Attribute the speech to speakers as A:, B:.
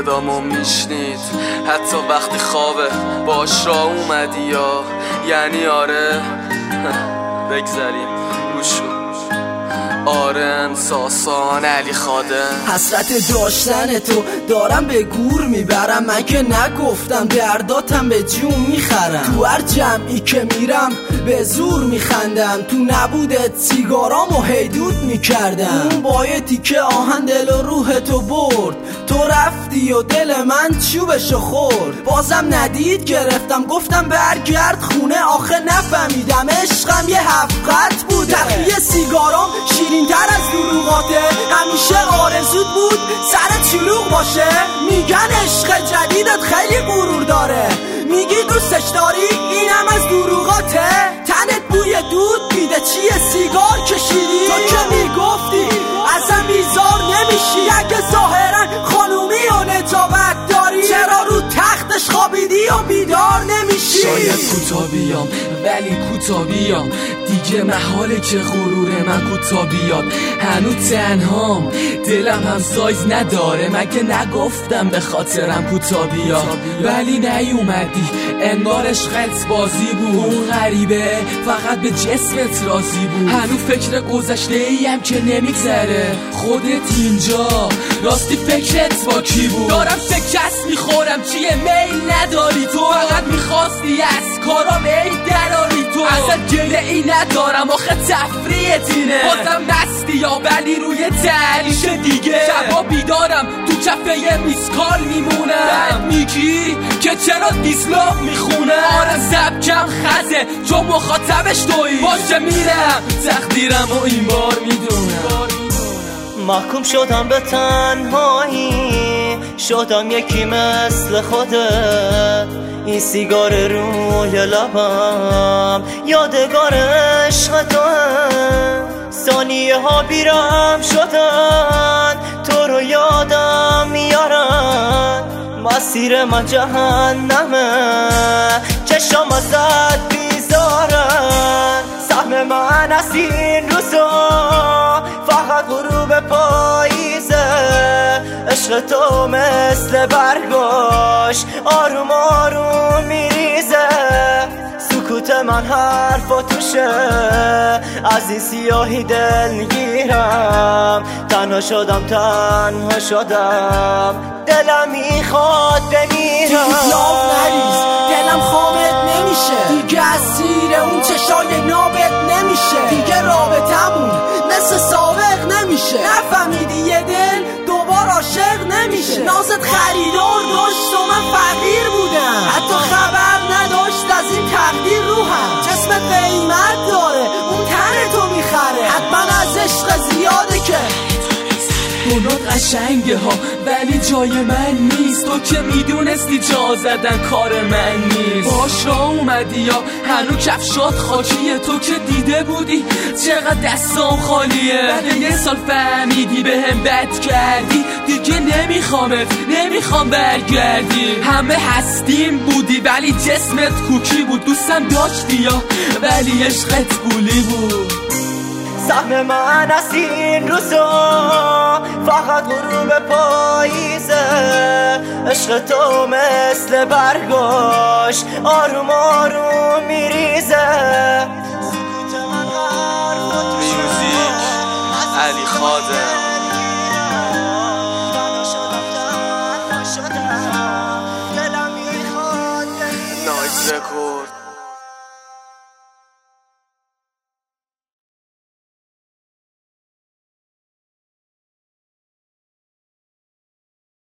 A: صدامو میشنید حتی وقتی خوابه باش را اومدی یا یعنی آره بگذاریم گوش کن. آره ساسان علی خادم
B: حسرت داشتن تو دارم به گور میبرم. من که نگفتم درداتم به جون میخرم. تو هر جمعی که میرم به زور میخندم. تو نبودت سیگارامو هیدود میکردم. اون بایتی که آهن دل و روح تو برد. تو رفتی و دل من چوبشو خورد. بازم ندید گرفتم گفتم برگرد خونه. آخه نفهمیدم عشقم یه حفقت بوده. تخلیه سیگارام شیرین تر از دروغاته. همیشه آرزود بود سرت شلوغ باشه. میگن عشق جدیدت خیلی غرور داره. میگی دوستش داری اینم از دروغاته. تنت بوی دود میده چیه سیگار کشیدی. تو که میگفتی ازم بیزار نمیشی. اگه ظاهرا خانومی و نجابت داری چرا رو تختش خوابیدی و بیدار نمیشی.
A: شاید کوتاه بیام ولی کوتاه بیام دیگه محاله که غرور من کوتاه بیاد. هنوز تنهام دلم هم سایز نداره. من که نگفتم به خاطرم کوتاه بیام ولی نیومدی انگار عشقت بازی بود. اون غریبه فقط به جسمت راضی بود. هنوز فکر گذشته ایم که نمیگذره. خودت اینجا راستی فکرت با کی بود؟ دارم شکست میخورم چیه میل نداری تو. فقط میخواستی از کارام ای دراری تو. ازت گله ای ندارم آخه تفریحت اینه. بازم مستی یا ولی روی تعلیش دیگه. شبا بیدارم تو کفه یه میسکال میمونم. بعد میگی که چرا دیسلاک میخونه. آره سبکم خزه چون مخاطبش تویی. باشه میرم تقدیرم و این بار میدونم.
C: محکوم شدم به تنهایی. شدم یکی مثل خودت. این سیگار روی لبم یادگار عشق توه. ثانیه ها بیرم شدن تو رو یادم میارن. مسیر من جهنمه چشم ازت بیزارن. سهم من از این روزا فقط غروب پاییزه. عشق تو مثل برگاش آروم آروم میریزه. سکوت من حرفا توشه از این سیاهی دلگیرم. تنها شدم دلم میخواد بمیرم.
B: لاف نریز دلم خوابت نمیشه. دیگه اسیر اون چشای نابت نمیشه. دیگه رابطمون مثل سابق نمیشه. نفهمیدی یه دل دوبار عاشق نمیشه. نازت خریدار داشت و من فقیر بودم. حتی خبر نداشت از این تقدیر روحم. جسمت قیمت داره اون تن تو میخره. حتما از عشق زیاده که
A: بنات قشنگه ها ولی جای من نیست. تو که میدونستی جا زدن کار من نیست. باش را اومدی یا هنو کفشات خاکیه. تو که دیده بودی چقدر دستام خالیه. بعد یه سال فهمیدی به هم بد کردی. دیگه نمیخوام برگردی. همه هستیم بودی ولی جسمت کوکی بود. دوستم داشتی یا ولی عشقت گولی بود.
C: سهم من از این روزا فقط غروب پاییزه. عشق تو مثل برگاش آروم آروم میریزه.
A: میوزیک علی خادم. نایت رکورد.